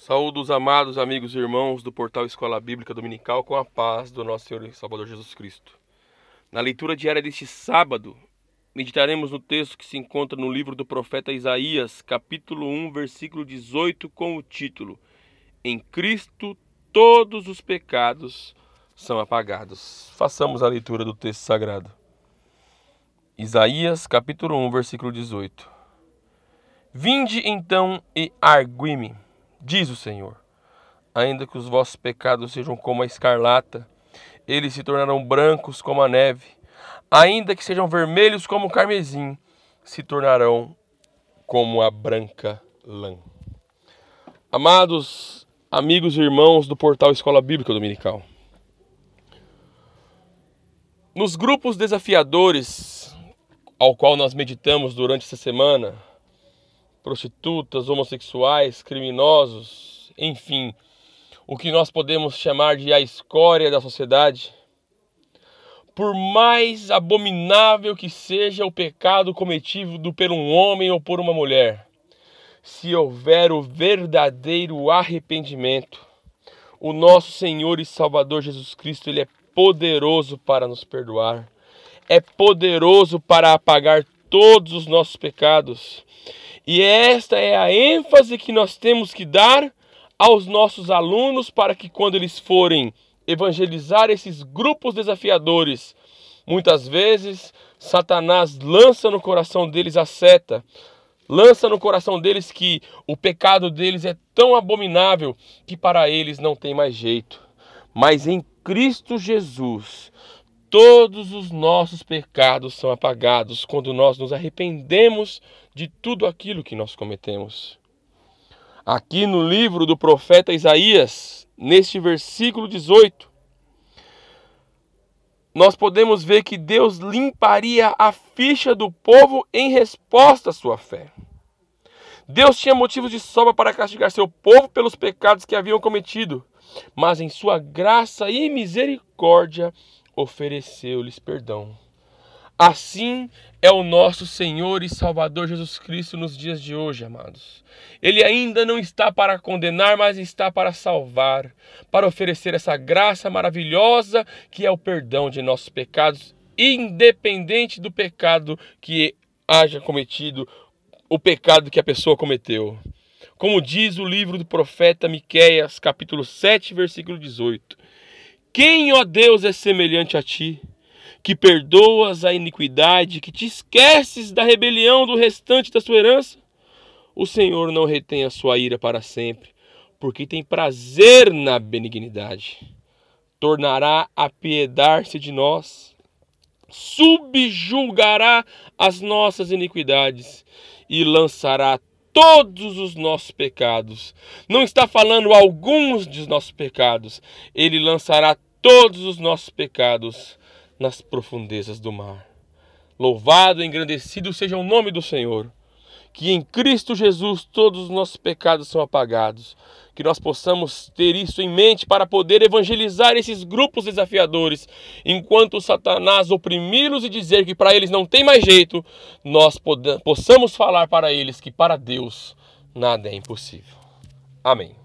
Saúdo os amados amigos e irmãos do portal Escola Bíblica Dominical com a paz do nosso Senhor e Salvador Jesus Cristo. Na leitura diária deste sábado, meditaremos no texto que se encontra no livro do profeta Isaías, capítulo 1, versículo 18, com o título: Em Cristo todos os pecados são apagados. Façamos a leitura do texto sagrado. Isaías, capítulo 1, versículo 18. Vinde então e argui-me, diz o Senhor. Ainda que os vossos pecados sejam como a escarlata, eles se tornarão brancos como a neve. Ainda que sejam vermelhos como o carmesim, se tornarão como a branca lã. Amados amigos e irmãos do portal Escola Bíblica Dominical, nos grupos desafiadores ao qual nós meditamos durante essa semana, prostitutas, homossexuais, criminosos, enfim, o que nós podemos chamar de a escória da sociedade. Por mais abominável que seja o pecado cometido por um homem ou por uma mulher, se houver o verdadeiro arrependimento, o nosso Senhor e Salvador Jesus Cristo, Ele é poderoso para nos perdoar, é poderoso para apagar todos os nossos pecados. E esta é a ênfase que nós temos que dar aos nossos alunos para que quando eles forem evangelizar esses grupos desafiadores, muitas vezes Satanás lança no coração deles a seta, lança no coração deles que o pecado deles é tão abominável que para eles não tem mais jeito. Mas em Cristo Jesus, todos os nossos pecados são apagados quando nós nos arrependemos de tudo aquilo que nós cometemos. Aqui no livro do profeta Isaías, neste versículo 18, nós podemos ver que Deus limparia a ficha do povo em resposta à sua fé. Deus tinha motivos de sobra para castigar seu povo pelos pecados que haviam cometido, mas em sua graça e misericórdia ofereceu-lhes perdão. Assim é o nosso Senhor e Salvador Jesus Cristo nos dias de hoje, amados. Ele ainda não está para condenar, mas está para salvar, para oferecer essa graça maravilhosa que é o perdão de nossos pecados, independente do pecado que haja cometido, o pecado que a pessoa cometeu. Como diz o livro do profeta Miqueias, capítulo 7, versículo 18. Quem, ó Deus, é semelhante a ti, que perdoas a iniquidade, que te esqueces da rebelião do restante da sua herança? O Senhor não retém a sua ira para sempre, porque tem prazer na benignidade. Tornará a piedar-se de nós, subjugará as nossas iniquidades e lançará todos os nossos pecados. Não está falando alguns dos nossos pecados. Ele lançará todos os nossos pecados nas profundezas do mar. Louvado e engrandecido seja o nome do Senhor. Que em Cristo Jesus todos os nossos pecados são apagados. Que nós possamos ter isso em mente para poder evangelizar esses grupos desafiadores. Enquanto Satanás oprimi-los e dizer que para eles não tem mais jeito, nós possamos falar para eles que para Deus nada é impossível. Amém.